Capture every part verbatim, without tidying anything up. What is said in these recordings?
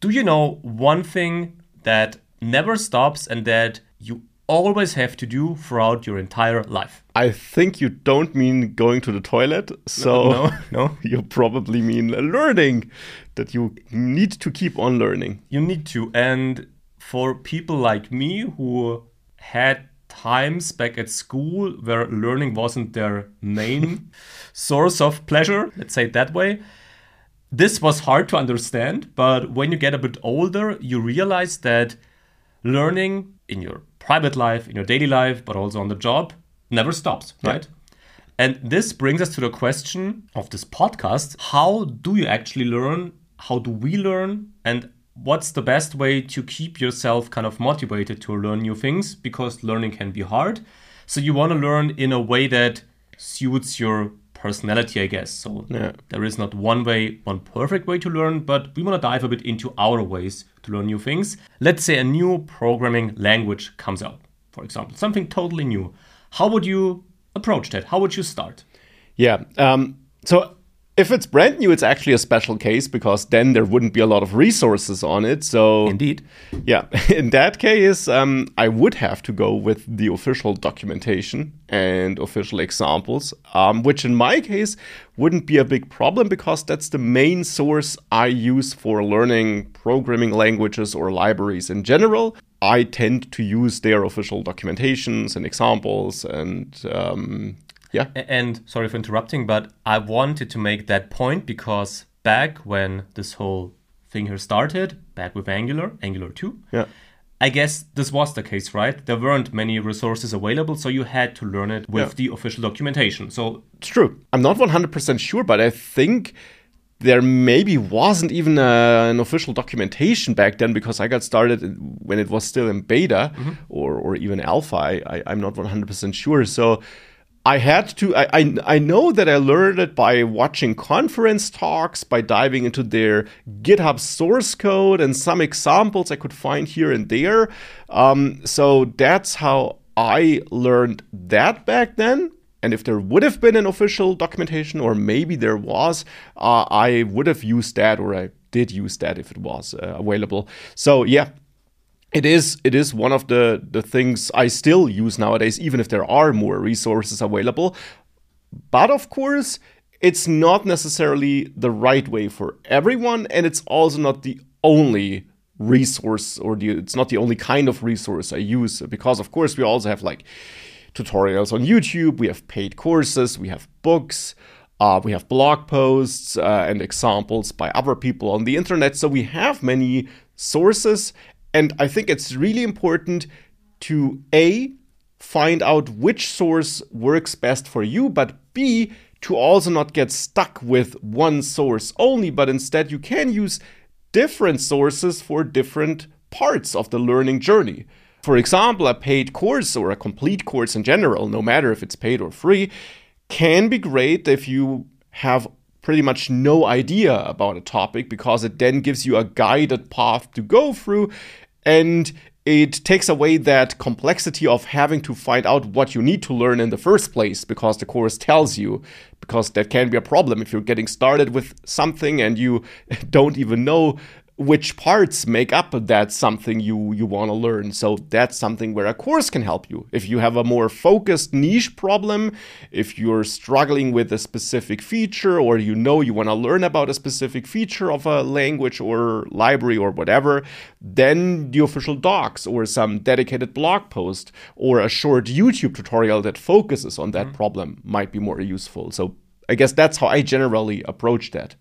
Do you know one thing that never stops and that you always have to do throughout your entire life? I think you don't mean going to the toilet, so No, no. you probably mean learning, that you need to keep on learning. You need to. And for people like me who had times back at school where learning wasn't their main source of pleasure, let's say it that way, this was hard to understand. But when you get a bit older, you realize that learning in your private life, in your daily life, but also on the job, never stops, right? Yeah. And this brings us to the question of this podcast. How do you actually learn? How do we learn? And what's the best way to keep yourself kind of motivated to learn new things? Because learning can be hard. So you want to learn in a way that suits your personality, I guess. So yeah. There is not one way, one perfect way to learn, but we want to dive a bit into our ways to learn new things. Let's say a new programming language comes out, for example, something totally new. How would you approach that? How would you start? Yeah. Um, so if it's brand new, it's actually a special case because then there wouldn't be a lot of resources on it. So indeed. Yeah. In that case, um, I would have to go with the official documentation and official examples, um, which in my case wouldn't be a big problem because that's the main source I use for learning programming languages or libraries in general. I tend to use their official documentations and examples and um, yeah. And sorry for interrupting, but I wanted to make that point because back when this whole thing here started, back with Angular, Angular two, yeah. I guess this was the case, right? There weren't many resources available, so you had to learn it with yeah. the official documentation. So it's true. I'm not one hundred percent sure, but I think there maybe wasn't even a, an official documentation back then because I got started when it was still in beta mm-hmm. or, or even alpha. I, I, I'm not one hundred percent sure. So I had to, I, I I know that I learned it by watching conference talks, by diving into their GitHub source code and some examples I could find here and there. Um, so that's how I learned that back then. And if there would have been an official documentation, or maybe there was, uh, I would have used that, or I did use that if it was uh, available. So yeah. It is it is one of the, the things I still use nowadays, even if there are more resources available. But of course, it's not necessarily the right way for everyone, and it's also not the only resource, or the, it's not the only kind of resource I use. Because of course, we also have like tutorials on YouTube, we have paid courses, we have books, uh, we have blog posts uh, and examples by other people on the internet. So we have many sources. And I think it's really important to A, find out which source works best for you, but B, to also not get stuck with one source only, but instead you can use different sources for different parts of the learning journey. For example, a paid course or a complete course in general, no matter if it's paid or free, can be great if you have pretty much no idea about a topic because it then gives you a guided path to go through. And it takes away that complexity of having to find out what you need to learn in the first place because the course tells you, because that can be a problem if you're getting started with something and you don't even know which parts make up that something you, you want to learn. So that's something where a course can help you. If you have a more focused niche problem, if you're struggling with a specific feature, or you know you want to learn about a specific feature of a language or library or whatever, then the official docs or some dedicated blog post or a short YouTube tutorial that focuses on that mm-hmm. problem might be more useful. So I guess that's how I generally approach that.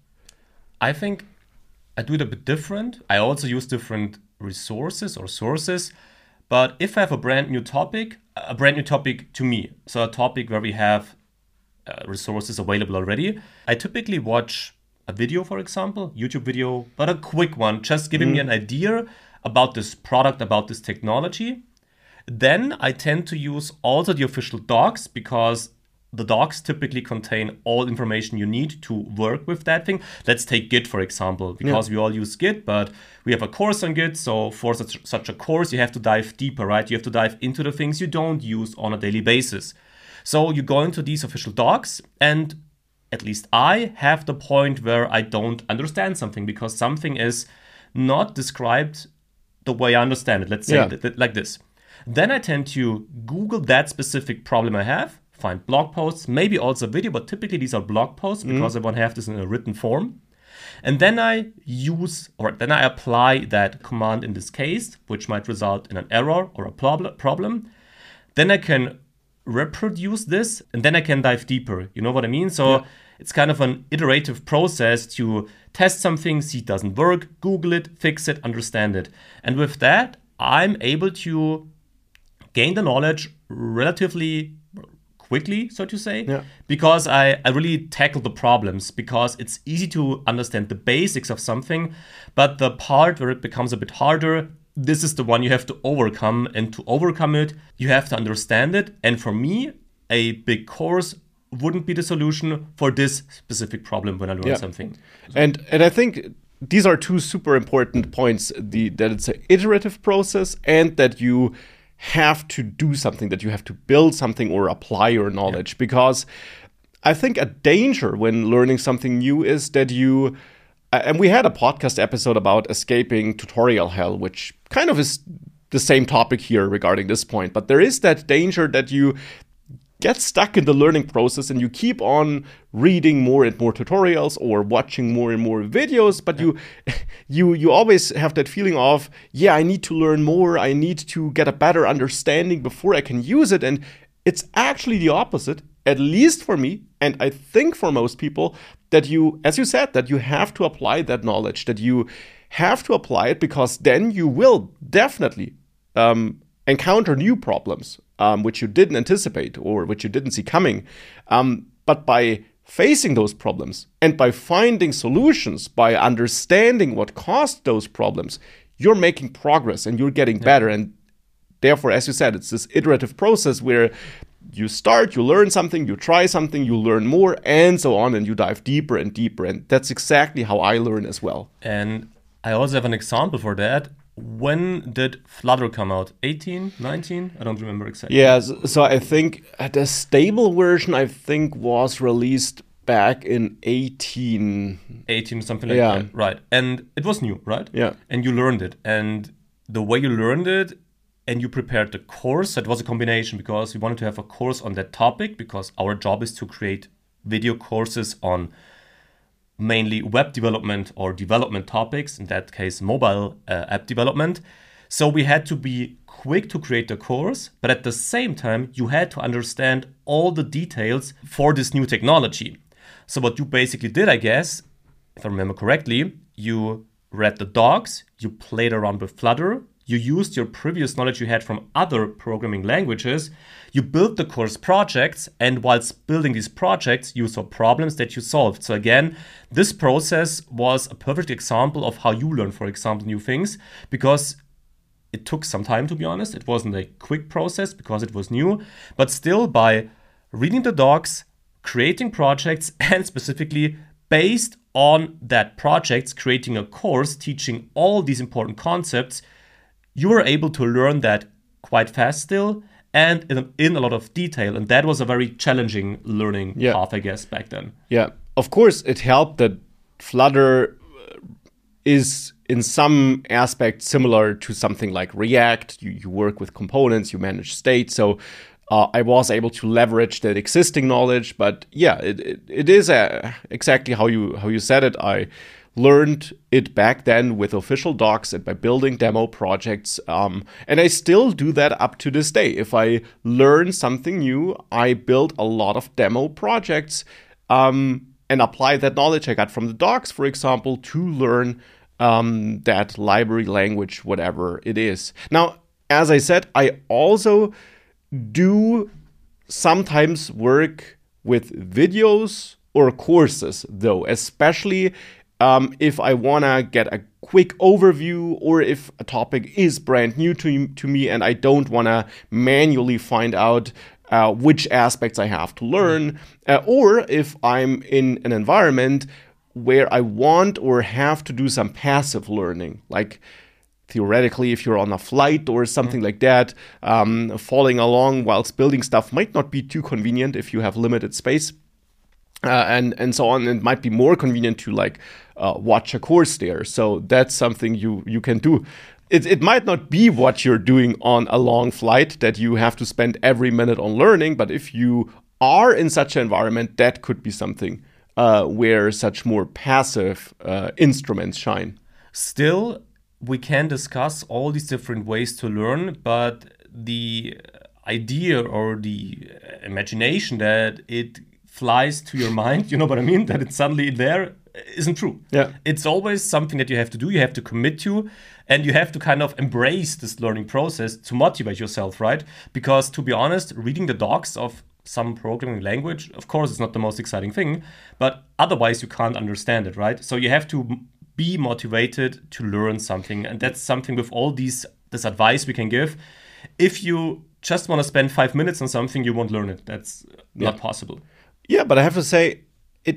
I think I do it a bit different. I also use different resources or sources. But if I have a brand new topic, a brand new topic to me, so a topic where we have uh, resources available already, I typically watch a video, for example, YouTube video, but a quick one, just giving mm. me an idea about this product, about this technology. Then I tend to use also the official docs because the docs typically contain all information you need to work with that thing. Let's take Git, for example, because yeah. we all use Git, but we have a course on Git. So for such, such a course, you have to dive deeper, right? You have to dive into the things you don't use on a daily basis. So you go into these official docs, and at least I have the point where I don't understand something because something is not described the way I understand it. Let's say Yeah. th- th- like this. Then I tend to Google that specific problem I have, find blog posts, maybe also video, but typically these are blog posts because I want to have this in a written form. And then I use, or then I apply that command in this case, which might result in an error or a prob- problem. Then I can reproduce this, and then I can dive deeper. You know what I mean? So Yeah. it's kind of an iterative process to test something, see it doesn't work, Google it, fix it, understand it. And with that, I'm able to gain the knowledge relatively quickly, so to say, Yeah. because I, I really tackle the problems, because it's easy to understand the basics of something, but the part where it becomes a bit harder, this is the one you have to overcome, and to overcome it, you have to understand it. And for me, a big course wouldn't be the solution for this specific problem when I learn Yeah. something. And and I think these are two super important points, the that it's an iterative process and that you have to do something, that you have to build something or apply your knowledge. Because I think a danger when learning something new is that you, uh, and we had a podcast episode about escaping tutorial hell, which kind of is the same topic here regarding this point. But there is that danger that you get stuck in the learning process and you keep on reading more and more tutorials or watching more and more videos, but you you you always have that feeling of, yeah, I need to learn more, I need to get a better understanding before I can use it. And it's actually the opposite, at least for me, and I think for most people, that you, as you said, that you have to apply that knowledge, that you have to apply it, because then you will definitely um, encounter new problems, um, which you didn't anticipate or which you didn't see coming. Um, but by facing those problems and by finding solutions, by understanding what caused those problems, you're making progress and you're getting Yeah. better. And therefore, as you said, it's this iterative process where you start, you learn something, you try something, you learn more, and so on, and you dive deeper and deeper. And that's exactly how I learn as well. And I also have an example for that. When did Flutter come out? eighteen, nineteen? I don't remember exactly. Yeah, so, so I think the stable version, I think, was released back in eighteen. eighteen, something like Yeah. that. Right. And it was new, right? Yeah. And you learned it. And the way you learned it, and you prepared the course, that was a combination, because we wanted to have a course on that topic, because our job is to create video courses on mainly web development or development topics, in that case mobile uh, app development. So we had to be quick to create the course, but at the same time you had to understand all the details for this new technology. So what you basically did, I guess, if I remember correctly, you read the docs, you played around with Flutter, you used your previous knowledge you had from other programming languages, you built the course projects, and whilst building these projects, you saw problems that you solved. So again, this process was a perfect example of how you learn, for example, new things, because it took some time, to be honest. It wasn't a quick process because it was new, but still by reading the docs, creating projects, and specifically based on that projects, creating a course teaching all these important concepts, you were able to learn that quite fast still and in, in a lot of detail. And that was a very challenging learning Yeah. path, I guess, back then. Yeah, of course, it helped that Flutter is in some aspects similar to something like React. You, you work with components, you manage state. So uh, I was able to leverage that existing knowledge. But yeah, it, it, it is uh exactly how you how you said it. I learned it back then with official docs and by building demo projects. Um, and I still do that up to this day. If I learn something new, I build a lot of demo projects um, and apply that knowledge I got from the docs, for example, to learn um, that library language, whatever it is. Now, as I said, I also do sometimes work with videos or courses, though, especially Um, if I want to get a quick overview or if a topic is brand new to, to me and I don't want to manually find out uh, which aspects I have to learn, uh, or if I'm in an environment where I want or have to do some passive learning, like theoretically, if you're on a flight or something like that, um, following along whilst building stuff might not be too convenient if you have limited space. uh, and and so on. And it might be more convenient to like uh, watch a course there. So that's something you you can do. It, it might not be what you're doing on a long flight that you have to spend every minute on learning, but if you are in such an environment, that could be something uh, where such more passive uh, instruments shine. Still, we can discuss all these different ways to learn, but the idea or the imagination that it flies to your mind, you know what I mean, that it's suddenly there, isn't true. Yeah. It's always something that you have to do, you have to commit to, and you have to kind of embrace this learning process to motivate yourself, right? Because to be honest, reading the docs of some programming language, of course, it's not the most exciting thing, but otherwise you can't understand it, right? So you have to be motivated to learn something, and that's something with all these this advice we can give. If you just want to spend five minutes on something, you won't learn it. That's Yeah. not possible. Yeah, but I have to say, it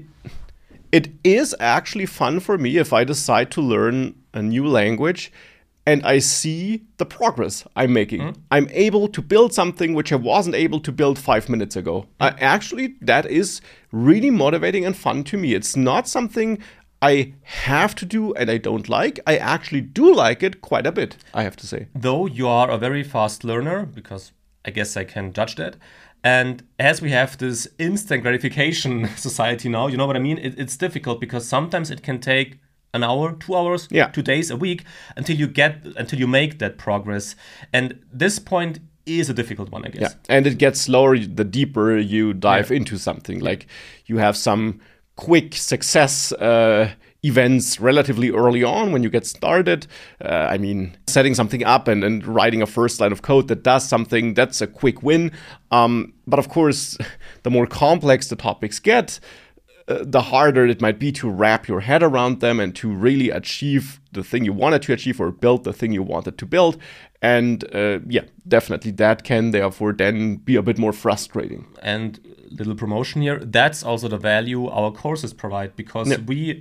it is actually fun for me if I decide to learn a new language and I see the progress I'm making. Mm-hmm. I'm able to build something which I wasn't able to build five minutes ago. I, actually, that is really motivating and fun to me. It's not something I have to do and I don't like. I actually do like it quite a bit, I have to say. Though you are a very fast learner, because I guess I can judge that. And as we have this instant gratification society now, you know what I mean? It, it's difficult because sometimes it can take an hour, two hours, Yeah. two days, a week until you get until you make that progress. And this point is a difficult one, I guess. Yeah, and it gets slower the deeper you dive Yeah. into something. Like you have some quick success uh, events relatively early on when you get started. Uh, I mean, setting something up and, and writing a first line of code that does something, that's a quick win. Um, but of course, the more complex the topics get, uh, the harder it might be to wrap your head around them and to really achieve the thing you wanted to achieve or build the thing you wanted to build. And uh, yeah, definitely that can therefore then be a bit more frustrating. And little promotion here, that's also the value our courses provide, because Yeah. we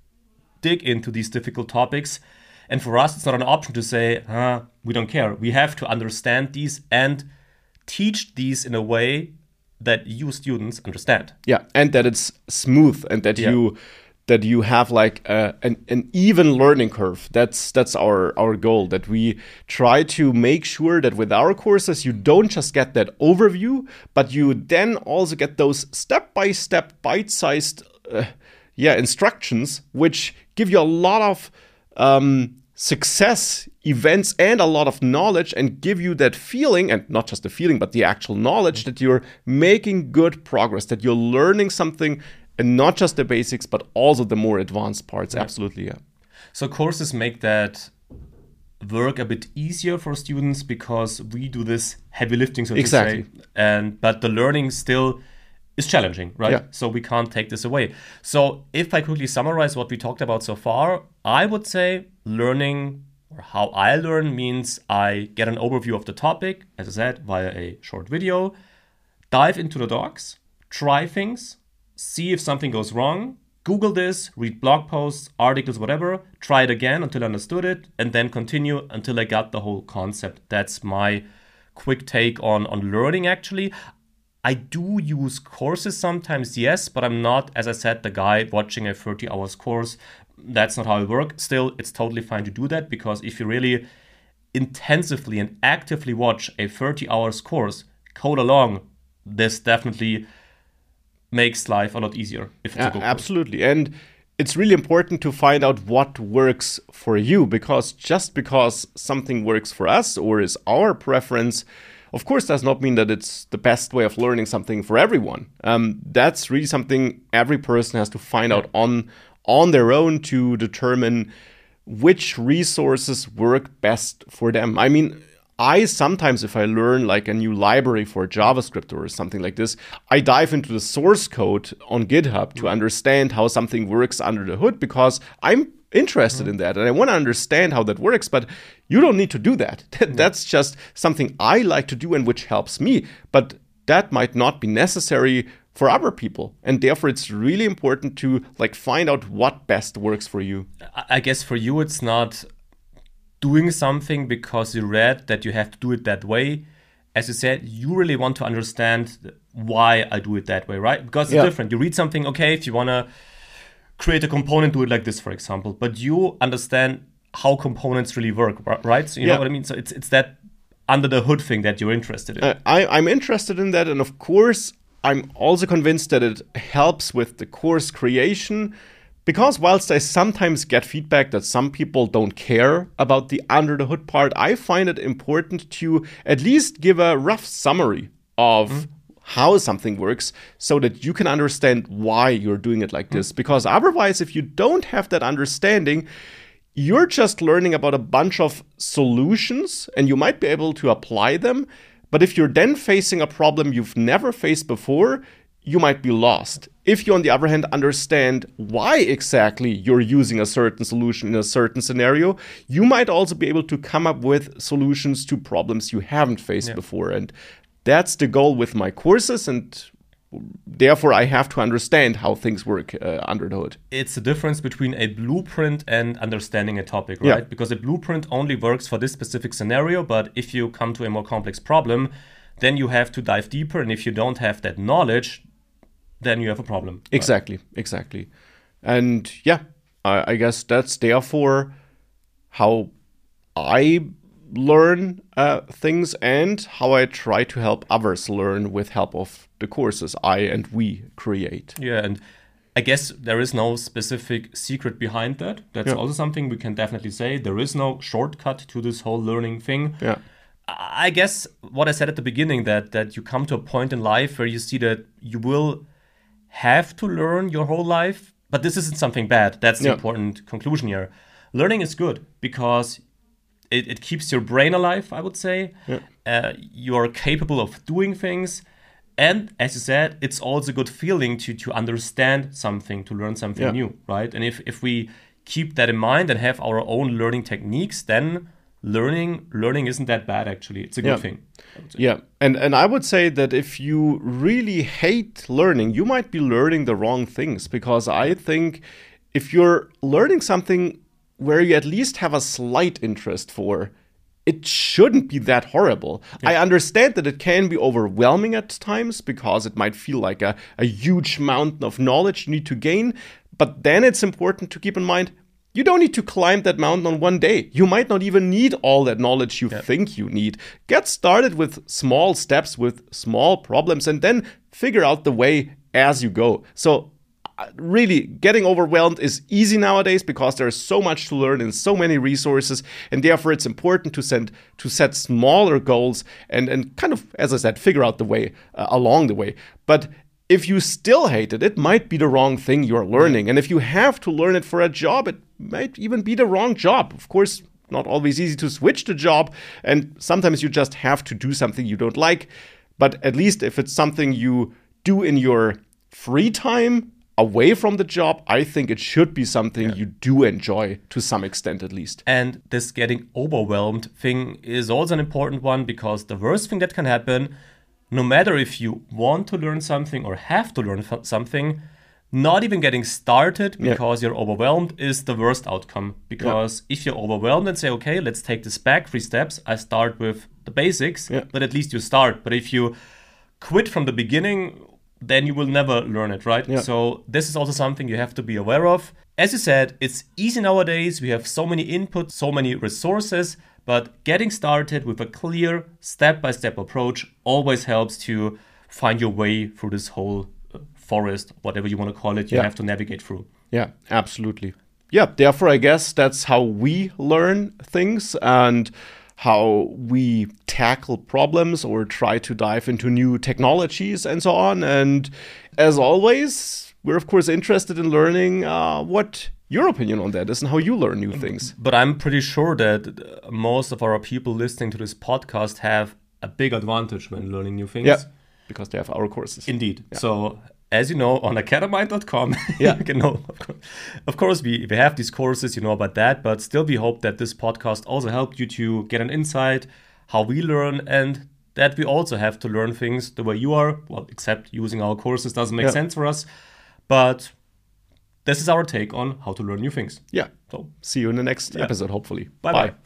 dig into these difficult topics. And for us, it's not an option to say, huh, we don't care. We have to understand these and teach these in a way that you students understand. Yeah, and that it's smooth and that Yeah. you that you have like a, an, an even learning curve. That's that's our our goal, that we try to make sure that with our courses you don't just get that overview, but you then also get those step-by-step bite-sized uh, yeah instructions which give you a lot of um, success events and a lot of knowledge, and give you that feeling, and not just the feeling but the actual knowledge that you're making good progress, that you're learning something, and not just the basics but also the more advanced parts. Absolutely, yeah. So courses make that work a bit easier for students because we do this heavy lifting, so Exactly. to say. And but the learning still is challenging, right? Yeah. So we can't take this away. So if I quickly summarize what we talked about so far, I would say learning, or how I learn, means I get an overview of the topic, as I said, via a short video, dive into the docs, try things, see if something goes wrong, Google this, read blog posts, articles, whatever, try it again until I understood it, and then continue until I got the whole concept. That's my quick take on, on learning, actually. I do use courses sometimes, yes, but I'm not, as I said, the guy watching a thirty hours course. That's not how I work. Still, it's totally fine to do that, because if you really intensively and actively watch a thirty hours course, code along, this definitely makes life a lot easier if it's a Yeah, good course. absolutely. And it's really important to find out what works for you, because just because something works for us or is our preference, of course, does not mean that it's the best way of learning something for everyone. Um, that's really something every person has to find out on on their own to determine which resources work best for them. I mean, I sometimes, if I learn like a new library for JavaScript or something like this, I dive into the source code on GitHub to understand how something works under the hood, because I'm interested in that and I want to understand how that works. But you don't need to do that. That's just something I like to do and which helps me. But that might not be necessary for other people, and therefore it's really important to like find out what best works for you. I guess for you, it's not doing something because you read that you have to do it that way. as you said, you really want to understand why I do it that way, right? Because it's Yeah. different. You read something, okay, if you want to create a component, do it like this, for example. But you understand how components really work, right? So you Yeah. know what I mean? So it's it's that under the hood thing that you're interested in. Uh, I, I'm interested in that, and of course, I'm also convinced that it helps with the course creation, because whilst I sometimes get feedback that some people don't care about the under the hood part, I find it important to at least give a rough summary of mm. how something works so that you can understand why you're doing it like mm. this. Because otherwise, if you don't have that understanding, you're just learning about a bunch of solutions and you might be able to apply them. But if you're then facing a problem you've never faced before, you might be lost. If you, on the other hand, understand why exactly you're using a certain solution in a certain scenario, you might also be able to come up with solutions to problems you haven't faced yeah. before. And that's the goal with my courses, and therefore I have to understand how things work uh, under the hood. It's the difference between a blueprint and understanding a topic, right? Yeah. Because a blueprint only works for this specific scenario, but if you come to a more complex problem, then you have to dive deeper, and if you don't have that knowledge, then you have a problem. Exactly, right? exactly. And yeah, I, I guess that's therefore how I learn uh, things and how I try to help others learn with help of the courses I and we create. Yeah, and I guess there is no specific secret behind that. That's yeah. also something we can definitely say. There is no shortcut to this whole learning thing. Yeah. I guess what I said at the beginning, that that you come to a point in life where you see that you will have to learn your whole life, but this isn't something bad. That's the yeah. important conclusion here. Learning is good because it, it keeps your brain alive, I would say. Yeah. Uh, you are capable of doing things. And as you said, it's also a good feeling to to understand something, to learn something yeah. new, right? And if, if we keep that in mind and have our own learning techniques, then learning learning isn't that bad, actually. It's a good yeah. thing. Yeah, and, and I would say that if you really hate learning, you might be learning the wrong things, because I think if you're learning something where you at least have a slight interest for, it shouldn't be that horrible. Yeah. I understand that it can be overwhelming at times because it might feel like a, a huge mountain of knowledge you need to gain, but then it's important to keep in mind, you don't need to climb that mountain on one day. You might not even need all that knowledge you yeah. think you need. Get started with small steps, with small problems, and then figure out the way as you go. So uh, really, getting overwhelmed is easy nowadays because there's so much to learn and so many resources, and therefore it's important to send to set smaller goals and, and kind of, as I said, figure out the way uh, along the way. But if you still hate it, it might be the wrong thing you're learning. And if you have to learn it for a job, it might even be the wrong job. Of course, not always easy to switch the job. And sometimes you just have to do something you don't like. But at least if it's something you do in your free time, away from the job, I think it should be something yeah. you do enjoy to some extent at least. And this getting overwhelmed thing is also an important one, because the worst thing that can happen, no matter if you want to learn something or have to learn something, not even getting started because yeah. you're overwhelmed is the worst outcome. Because yeah. if you're overwhelmed and say, okay, let's take this back three steps, I start with the basics, yeah. but at least you start. But if you quit from the beginning, then you will never learn it, right? Yeah. So this is also something you have to be aware of. As you said, it's easy nowadays. We have so many inputs, so many resources, but getting started with a clear step-by-step approach always helps to find your way through this whole uh, forest, whatever you want to call it, you yeah. have to navigate through. Yeah, absolutely. Yeah, therefore, I guess that's how we learn things and how we tackle problems or try to dive into new technologies and so on. And as always, we're of course interested in learning uh, what your opinion on that is and how you learn new things. But I'm pretty sure that most of our people listening to this podcast have a big advantage when learning new things. Yeah, because they have our courses. Indeed. Yeah. So as you know, on academind dot com, yeah. you can know, of course, of course we, we have these courses, you know about that, but still we hope that this podcast also helped you to get an insight how we learn, and that we also have to learn things the way you are. Well, except using our courses doesn't make yeah. sense for us, but this is our take on how to learn new things. Yeah. So see you in the next yeah. episode, hopefully. Bye-bye. Bye.